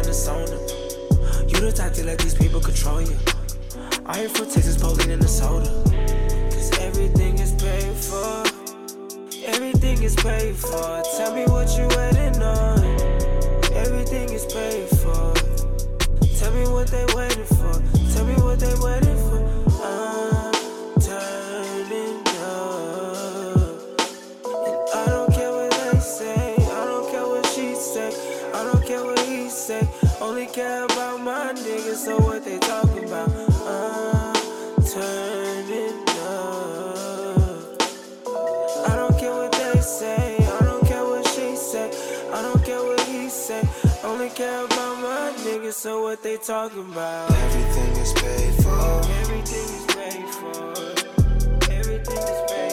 the sauna. You the type to let these people control you. I ain't from Texas, Pauline and the soda. Cause everything is paid for. Everything is paid for. Tell me what you waiting on. Everything is paid for. Tell me what they waiting for. Tell me what they waiting for. I'm turning up. And I don't care what they say. I don't care what she say. I don't care what he say. Only care about my niggas, so what they talking about. I'm turning up. I don't care what they say. I don't care what she say. I don't care what he say. Only care about my niggas, so what they talking about. Everything is paid for. Everything is paid for. Everything is paid for.